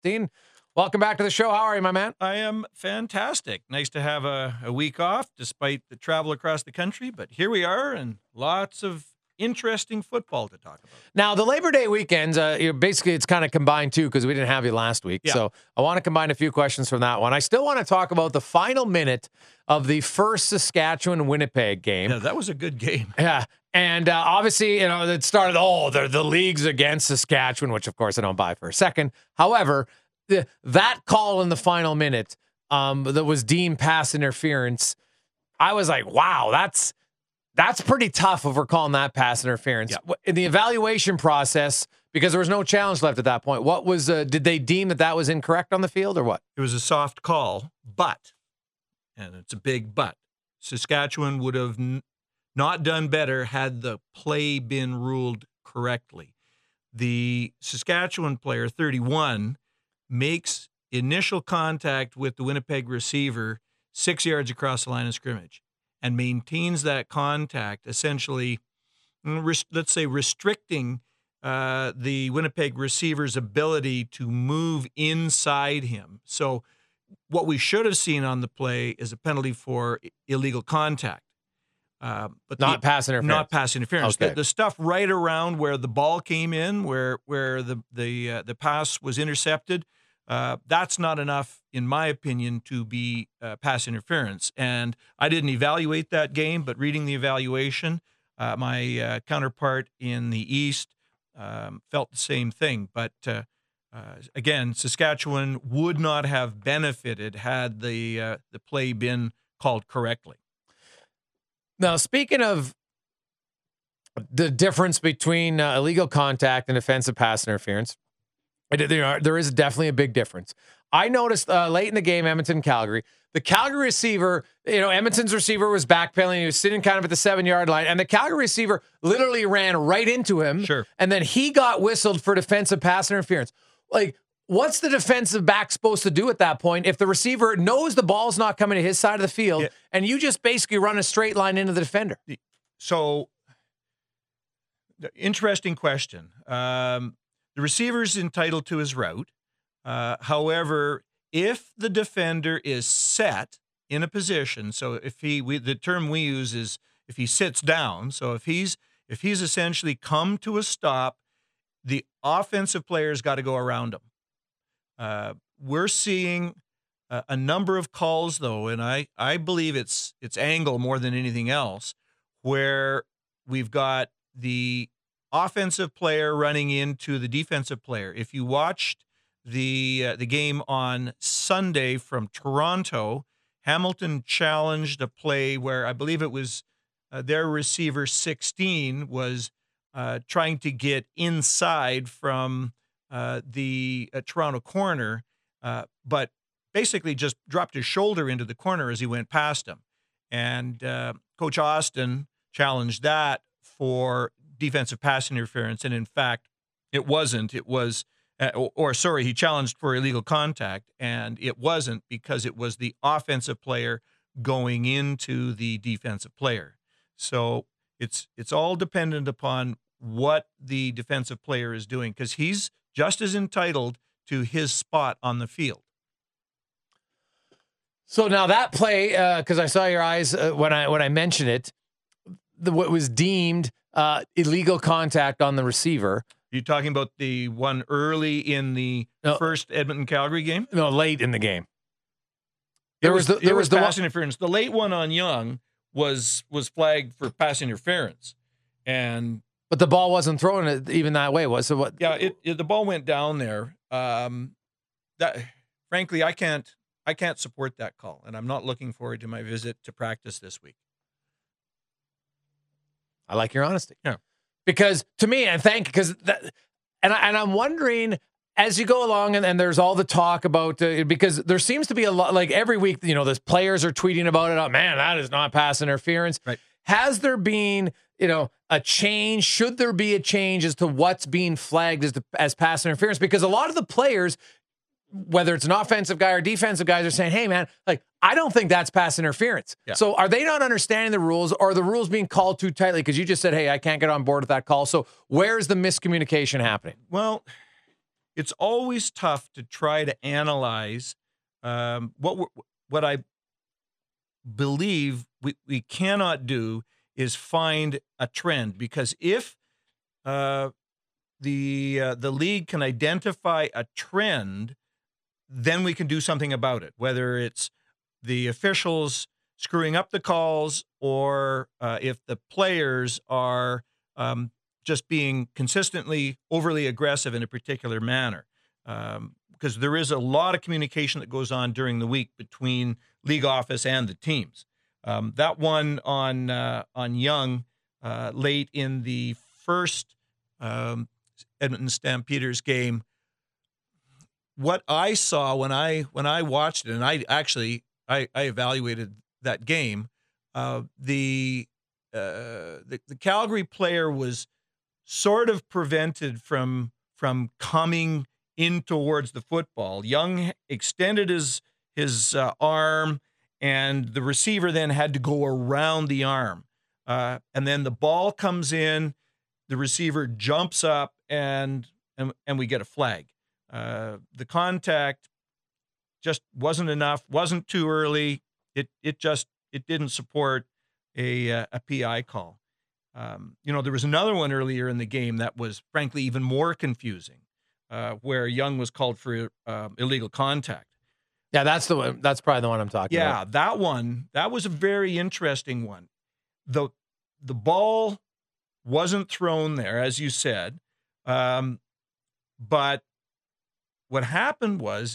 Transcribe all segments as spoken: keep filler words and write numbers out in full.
Dean, welcome back to the show. How are you, my man? I am fantastic. Nice to have a, a week off despite the travel across the country, but here we are and lots of interesting football to talk about. Now, the Labor Day weekends, uh, you know, basically it's kind of combined too because we didn't have you last week. Yeah. So I want to combine a few questions from that one. I still want to talk about the final minute of the first Saskatchewan-Winnipeg game. Yeah, that was a good game. Yeah. And uh, obviously, you know, it started, oh, the, the league's against Saskatchewan, which of course I don't buy for a second. However, the, that call in the final minute um, that was deemed pass interference, I was like, wow, that's that's pretty tough if we're calling that pass interference. Yeah. In the evaluation process, because there was no challenge left at that point, what was, uh, did they deem that that was incorrect on the field or what? It was a soft call, but, and it's a big but, Saskatchewan would have n- not done better had the play been ruled correctly. The Saskatchewan player, thirty-one, makes initial contact with the Winnipeg receiver six yards across the line of scrimmage and maintains that contact, essentially, let's say, restricting uh, the Winnipeg receiver's ability to move inside him. So what we should have seen on the play is a penalty for illegal contact. Uh, but Not the, pass interference. Not pass interference. Okay. The, the stuff right around where the ball came in, where where the the uh, the pass was intercepted, uh, that's not enough, in my opinion, to be uh, pass interference. And I didn't evaluate that game, but reading the evaluation, uh, my uh, counterpart in the East um, felt the same thing. But uh, uh, again, Saskatchewan would not have benefited had the uh, the play been called correctly. Now, speaking of the difference between uh, illegal contact and offensive pass interference, there, are, there is definitely a big difference. I noticed uh, late in the game, Edmonton-Calgary, the Calgary receiver, you know, Edmonton's receiver was backpedaling. He was sitting kind of at the seven-yard line, and the Calgary receiver literally ran right into him. Sure. And then he got whistled for defensive pass interference. Like, what's the defensive back supposed to do at that point if the receiver knows the ball's not coming to his side of the field, yeah, and you just basically run a straight line into the defender? So, interesting question. Um, the receiver's entitled to his route. Uh, however, if the defender is set in a position, so if he, we, the term we use is if he sits down. So if he's if he's essentially come to a stop, the offensive player's got to go around him. Uh, we're seeing a, a number of calls, though, and I, I believe it's it's angle more than anything else, where we've got the offensive player running into the defensive player. If you watched the uh, the game on Sunday from Toronto, Hamilton challenged a play where I believe it was uh, their receiver sixteen was uh, trying to get inside from Uh, the uh, Toronto corner, uh, but basically just dropped his shoulder into the corner as he went past him. And uh, Coach Austin challenged that for defensive pass interference. And in fact, it wasn't. It was, uh, or, or sorry, he challenged for illegal contact, and it wasn't because it was the offensive player going into the defensive player. So it's it's all dependent upon what the defensive player is doing, because he's just as entitled to his spot on the field. So now that play, because uh, I saw your eyes uh, when I when I mentioned it, the, what was deemed uh, illegal contact on the receiver. You talking about the one early in the no, first Edmonton-Calgary game? No, late in the game. There it was, was the, there was, was the pass one, interference. The late one on Young was was flagged for pass interference, and. But the ball wasn't thrown it even that way, was it? What? Yeah, it, it the ball went down there. Um, that frankly, I can't I can't support that call, and I'm not looking forward to my visit to practice this week. I like your honesty. Yeah, because to me, and thank because that, and I, and I'm wondering as you go along, and, and there's all the talk about uh, because there seems to be a lot, like every week, you know, the players are tweeting about it. Oh, man, that is not pass interference. Right? Has there been, you know, a change? Should there be a change as to what's being flagged as the, as pass interference? Because a lot of the players, whether it's an offensive guy or defensive guys, are saying, hey, man, like, I don't think that's pass interference. Yeah. So are they not understanding the rules, or are the rules being called too tightly? Because you just said, hey, I can't get on board with that call. So where's the miscommunication happening? Well, it's always tough to try to analyze um, what we're, what I believe we, we cannot do is find a trend, because if uh, the uh, the league can identify a trend, then we can do something about it, whether it's the officials screwing up the calls, or uh, if the players are um, just being consistently overly aggressive in a particular manner. Um, because there is a lot of communication that goes on during the week between league office and the teams. Um, that one on uh, on Young uh, late in the first um, Edmonton Stampeders game, what I saw when I when I watched it, and I actually I, I evaluated that game, uh, the, uh, the the Calgary player was sort of prevented from from coming in towards the football. Young extended his his uh, arm, and the receiver then had to go around the arm, uh, and then the ball comes in, the receiver jumps up, and and, and we get a flag. Uh, the contact just wasn't enough, wasn't too early. It it just it didn't support a uh, a P I call. Um, you know, there was another one earlier in the game that was frankly even more confusing, uh, where Young was called for uh, illegal contact. Yeah, that's the one. That's probably the one I'm talking yeah, about. Yeah, that one, that was a very interesting one. The the ball wasn't thrown there, as you said, um, but what happened was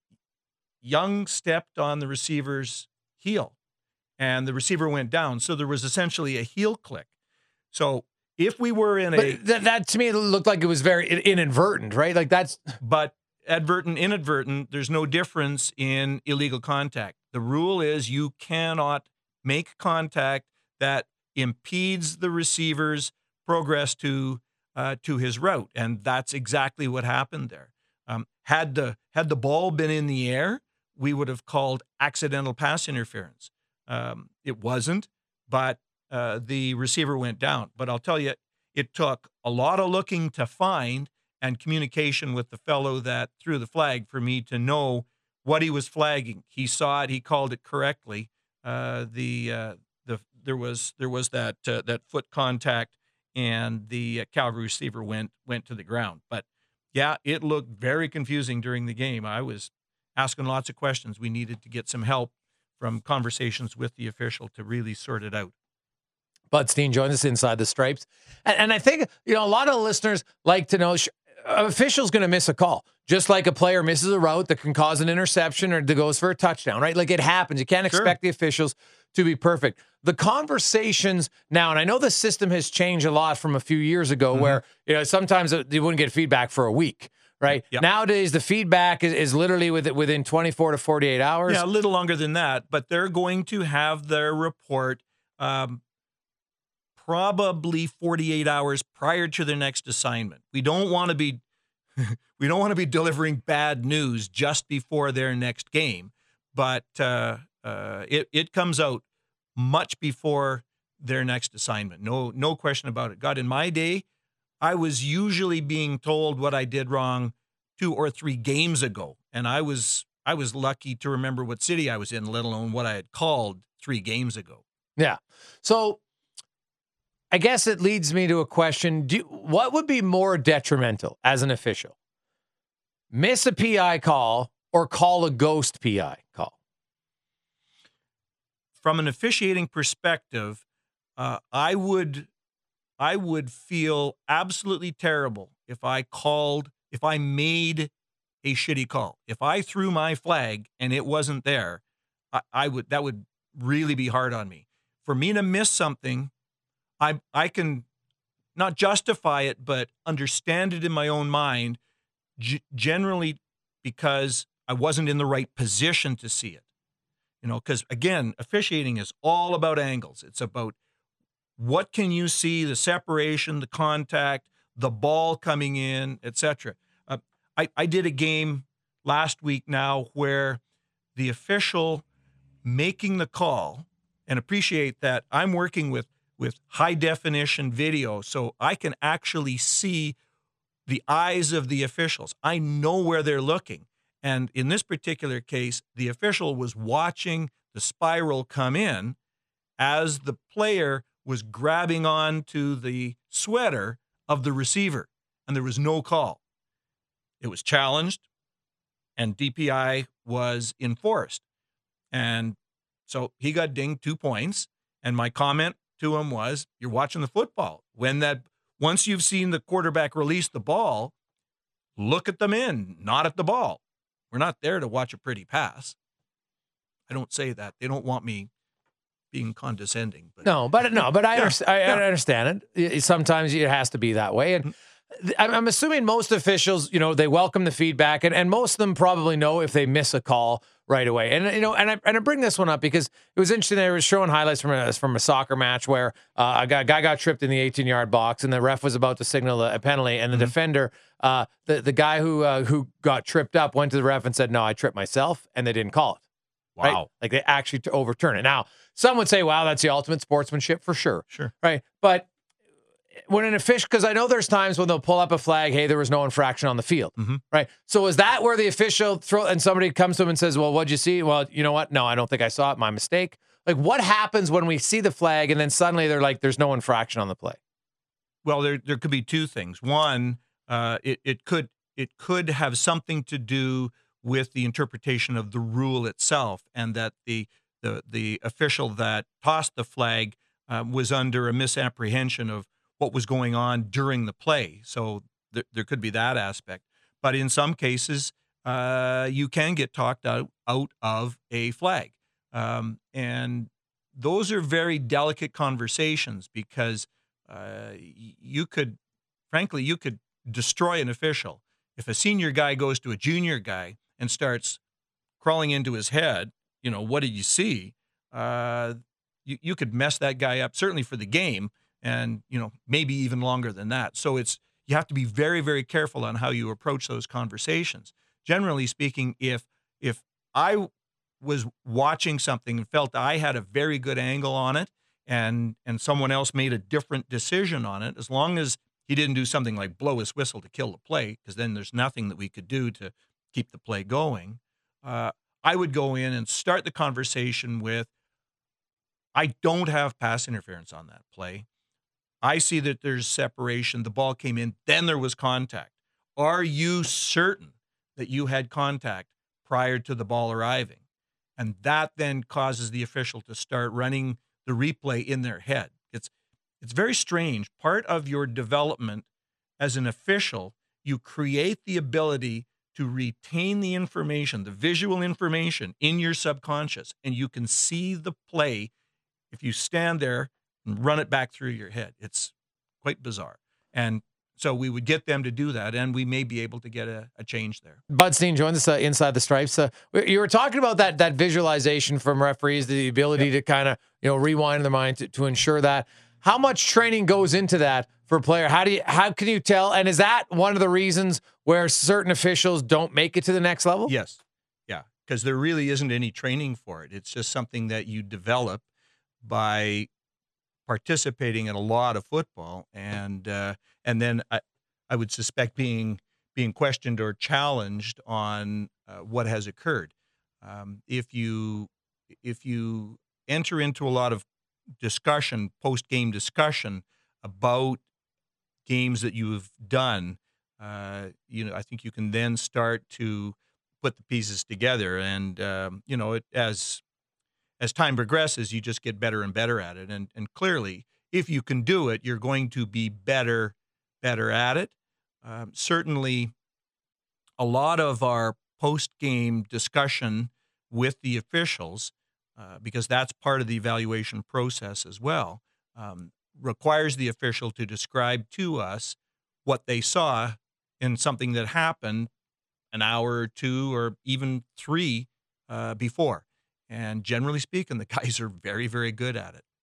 Young stepped on the receiver's heel, and the receiver went down. So there was essentially a heel click. So if we were in a... But th- that, to me, it looked like it was very inadvertent, right? Like that's... But advertent, inadvertent, there's no difference in illegal contact. The rule is you cannot make contact that impedes the receiver's progress to uh, to his route, and that's exactly what happened there. Um, had the had the ball been in the air, we would have called accidental pass interference. Um, it wasn't, but uh, the receiver went down. But I'll tell you, it took a lot of looking to find and communication with the fellow that threw the flag for me to know what he was flagging. He saw it. He called it correctly. Uh, the uh, the there was there was that uh, that foot contact, and the uh, Calgary receiver went went to the ground. But yeah, it looked very confusing during the game. I was asking lots of questions. We needed to get some help from conversations with the official to really sort it out. Bud Steen joins us inside the stripes. And, and I think, you know, a lot of listeners like to know sh- an official's going to miss a call, just like a player misses a route that can cause an interception or that goes for a touchdown, right? Like it happens. You can't expect sure. the officials to be perfect. The conversations now, and I know the system has changed a lot from a few years ago, mm-hmm. where, you know, sometimes you wouldn't get feedback for a week. Right. Yep. Nowadays, the feedback is, is literally with, within twenty-four to forty-eight hours. Yeah, a little longer than that, but they're going to have their report um, probably forty-eight hours prior to their next assignment. We don't want to be we don't want to be delivering bad news just before their next game, but uh, uh, it it comes out much before their next assignment. No, no question about it. God, in my day, I was usually being told what I did wrong two or three games ago, and I was I was lucky to remember what city I was in, let alone what I had called three games ago. Yeah. So I guess it leads me to a question. Do, what would be more detrimental as an official? Miss a P I call or call a ghost P I call? From an officiating perspective, uh, I would I would feel absolutely terrible if I called, if I made a shitty call. If I threw my flag and it wasn't there, I, I would, that would really be hard on me. For me to miss something, I I can not justify it, but understand it in my own mind, g- generally because I wasn't in the right position to see it. You know, because again, officiating is all about angles. It's about what can you see, the separation, the contact, the ball coming in, et cetera. Uh, I, I did a game last week now where the official making the call, and appreciate that I'm working with, with high definition video, so I can actually see the eyes of the officials. I know where they're looking. And in this particular case, the official was watching the spiral come in as the player was grabbing on to the sweater of the receiver, and there was no call. It was challenged, and D P I was enforced. And so he got dinged two points, and my comment to him was, you're watching the football. When that, once you've seen the quarterback release the ball, look at them in, not at the ball. We're not there to watch a pretty pass. I don't say that. They don't want me being condescending. But no, but no, but I, Yeah, understand, I, yeah. I understand it. Sometimes it has to be that way. And I'm I'm assuming most officials, you know, they welcome the feedback, and, and most of them probably know if they miss a call right away. And, you know, and I, and I bring this one up because it was interesting. They were showing highlights from a, from a soccer match where uh, a guy, guy got tripped in the eighteen-yard box, and the ref was about to signal a penalty, and the mm-hmm. defender, uh, the, the guy who uh, who got tripped up went to the ref and said, no, I tripped myself, and they didn't call it. Wow. Right? Like they actually to overturn it. Now, some would say, wow, that's the ultimate sportsmanship for sure. Sure. Right. But when an official, because I know there's times when they'll pull up a flag, hey, there was no infraction on the field. Mm-hmm. Right. So is that where the official throw and somebody comes to him and says, well, what'd you see? Well, you know what? No, I don't think I saw it. My mistake. Like what happens when we see the flag and then suddenly they're like, there's no infraction on the play? Well, there there could be two things. One, uh, it, it could it could have something to do with the interpretation of the rule itself, and that the the the official that tossed the flag uh, was under a misapprehension of what was going on during the play. So th- there could be that aspect. But in some cases, uh, you can get talked out, out of a flag. Um, and those are very delicate conversations because uh, you could, frankly, you could destroy an official. If a senior guy goes to a junior guy and starts crawling into his head, you know, what did you see? Uh, you, you could mess that guy up, certainly for the game, and, you know, maybe even longer than that. So it's, you have to be very, very careful on how you approach those conversations. Generally speaking, if if I was watching something and felt I had a very good angle on it and and someone else made a different decision on it, as long as he didn't do something like blow his whistle to kill the play, because then there's nothing that we could do to keep the play going, uh, I would go in and start the conversation with, I don't have pass interference on that play. I see that there's separation. The ball came in, then there was contact. Are you certain that you had contact prior to the ball arriving? And that then causes the official to start running the replay in their head. It's it's very strange. Part of your development as an official, you create the ability to retain the information, the visual information in your subconscious, and you can see the play if you stand there and run it back through your head. It's quite bizarre. And so we would get them to do that, and we may be able to get a, a change there. Bud Steen joined us uh, inside the stripes. Uh, you were talking about that that visualization from referees, the ability yep. to kind of you know rewind their mind to, to ensure that. How much training goes into that for a player? How do you how can you tell? And is that one of the reasons where certain officials don't make it to the next level? Yes, yeah, because there really isn't any training for it. It's just something that you develop by participating in a lot of football, and uh, and then I, I would suspect being being questioned or challenged on uh, what has occurred. Um, if you if you enter into a lot of discussion, post-game discussion about games that you've done, uh, you know, I think you can then start to put the pieces together, and um, you know, it, as as time progresses, you just get better and better at it. And and clearly, if you can do it, you're going to be better, better at it. Um, certainly, a lot of our post-game discussion with the officials, uh, because that's part of the evaluation process as well, um, requires the official to describe to us what they saw in something that happened an hour or two or even three uh, before. And generally speaking, the guys are very, very good at it.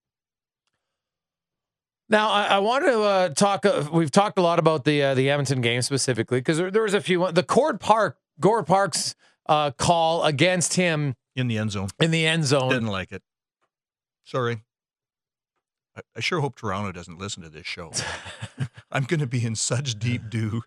Now, I, I want to uh, talk. Uh, we've talked a lot about the uh, the Edmonton game specifically because there, there was a few. The Cord Park, Gord Park's uh, call against him in the end zone. In the end zone, didn't like it. Sorry. I, I sure hope Toronto doesn't listen to this show. I'm going to be in such deep doo.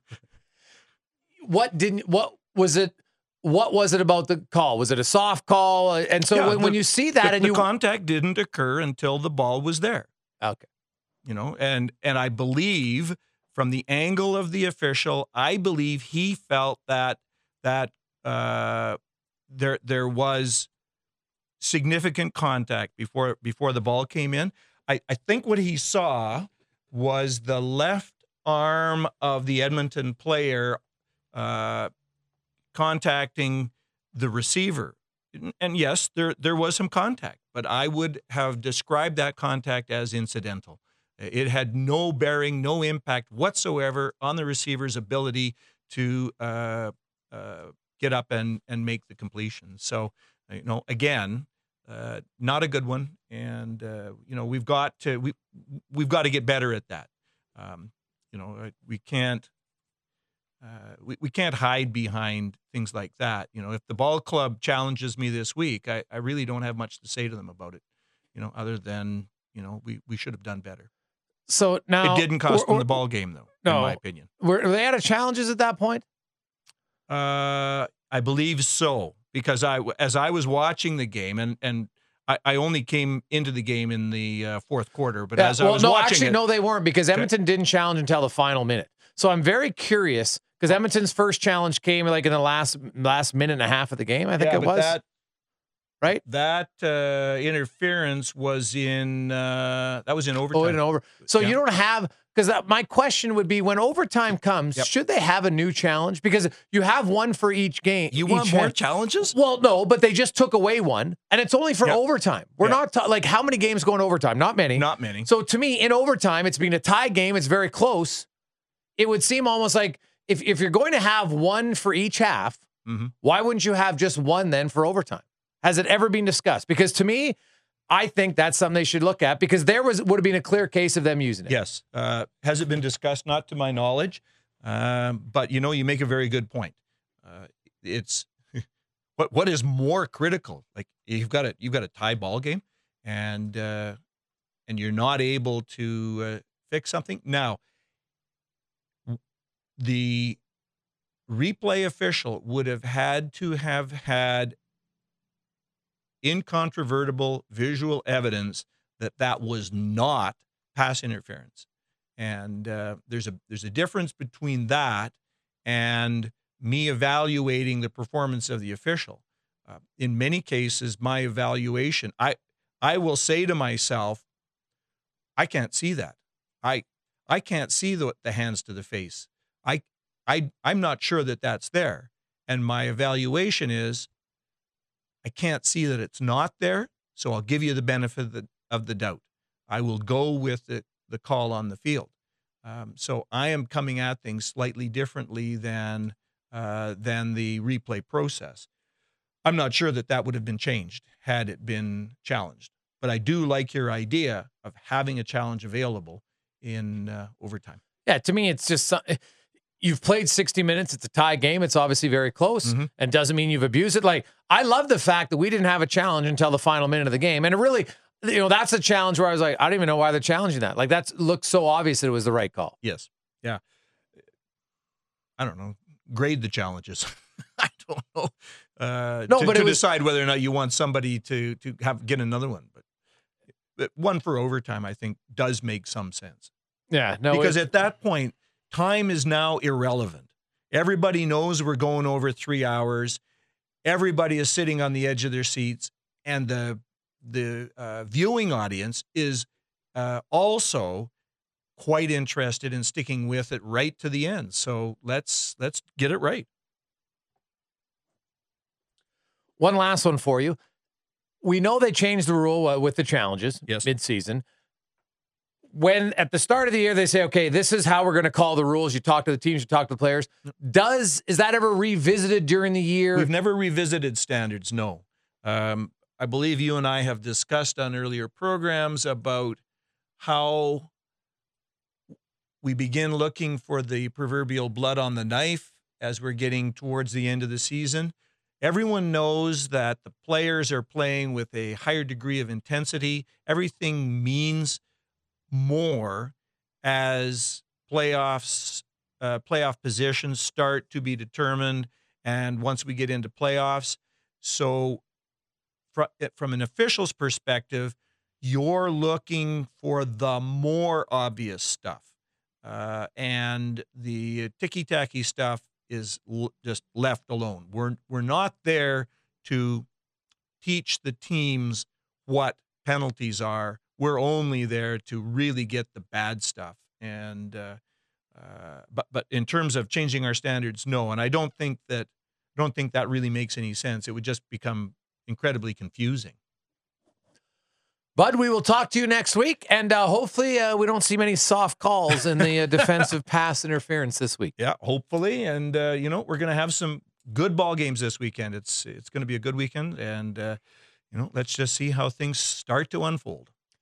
What didn't? What was it? What was it about the call? Was it a soft call? And so Yeah, when, the- when you see that, the, and the you contact didn't occur until the ball was there. okay, You know, and and I believe from the angle of the official, I believe he felt that that uh, there there was significant contact before before the ball came in. I, I think what he saw was the left arm of the Edmonton player uh, contacting the receiver. And yes, there there was some contact, but I would have described that contact as incidental. It had no bearing, no impact whatsoever on the receiver's ability to uh, uh, get up and and make the completion. So, you know, again, uh, not a good one, and uh, you know we've got to we we've got to get better at that. Um, you know, we can't. Uh, we, we can't hide behind things like that. You know, if the ball club challenges me this week, I, I really don't have much to say to them about it, you know, other than, you know, we, we should have done better. so now It didn't cost or- them or- the ball game, though, No. in my opinion. Were, were they out of challenges at that point? Uh, I believe so, because I, as I was watching the game, and, and I, I only came into the game in the uh, fourth quarter, but Yeah, as I well, was no, watching actually, it, no, they weren't because Edmonton didn't challenge until the final minute. So I'm very curious because Edmonton's first challenge came like in the last last minute and a half of the game. I think yeah, it but was that, right. that uh, interference was in uh, that was in overtime. Oh, and over. So Yeah. you don't have because my question would be when overtime comes, Yep. should they have a new challenge? Because you have one for each game. You each want more hand. challenges? Well, no, but they just took away one, and it's only for Yep. overtime. We're Yep. not ta- like how many games go in overtime? Not many. Not many. So to me, in overtime, it's been a tie game. It's very close. It would seem almost like if if you're going to have one for each half, Mhm. why wouldn't you have just one then for overtime? Has it ever been discussed? Because to me, I think that's something they should look at because there was would have been a clear case of them using it. Yes. Uh, has it been discussed? Not to my knowledge. Um, but, you know, you make a very good point. Uh, it's what what is more critical? Like you've got a you've got a tie ball game, and uh, and you're not able to uh, fix something. Now, the replay official would have had to have had incontrovertible visual evidence that that was not pass interference. And uh, there's a there's a difference between that and me evaluating the performance of the official. Uh, in many cases, my evaluation, I I will say to myself, I can't see that. I I can't see the, the hands to the face. I I I'm not sure that that's there. And my evaluation is, I can't see that it's not there, so I'll give you the benefit of the, of the doubt. I will go with the, the call on the field. Um, so I am coming at things slightly differently than uh, than the replay process. I'm not sure that that would have been changed had it been challenged, but I do like your idea of having a challenge available in uh, overtime. Yeah, to me, it's just some- you've played sixty minutes. It's a tie game. It's obviously very close Mhm. and doesn't mean you've abused it. Like, I love the fact that we didn't have a challenge until the final minute of the game. And it really, you know, that's a challenge where I was like, I don't even know why they're challenging that. Like, that looked so obvious that it was the right call. Yes. Yeah. I don't know. Grade the challenges. I don't know. Uh, No, to, but to it was- decide whether or not you want somebody to to have get another one, but, but one for overtime, I think, does make some sense. Yeah, no, Because it- at that point, time is now irrelevant. Everybody knows we're going over three hours. Everybody is sitting on the edge of their seats, and the the uh, viewing audience is uh, also quite interested in sticking with it right to the end. So let's let's get it right. one last one for you. We know they changed the rule uh, with the challenges Yes. mid-season. When at the start of the year they say, okay, this is how we're going to call the rules. You talk to the teams, you talk to the players. Does is that ever revisited during the year? We've never revisited standards, no. Um, I believe you and I have discussed on earlier programs about how we begin looking for the proverbial blood on the knife as we're getting towards the end of the season. Everyone knows that the players are playing with a higher degree of intensity. Everything means more as playoffs, uh, playoff positions start to be determined, and once we get into playoffs. So fr- from an official's perspective, you're looking for the more obvious stuff. Uh, and the ticky-tacky stuff is l- just left alone. We're we're not there to teach the teams what penalties are. We're only there to really get the bad stuff. And uh, uh, but but in terms of changing our standards, no. And I don't think that I don't think that really makes any sense. It would just become incredibly confusing. Bud, we will talk to you next week, and uh, hopefully uh, we don't see many soft calls in the uh, defensive pass interference this week. Yeah, hopefully, and uh, you know we're going to have some good ball games this weekend. It's it's going to be a good weekend, and uh, you know let's just see how things start to unfold.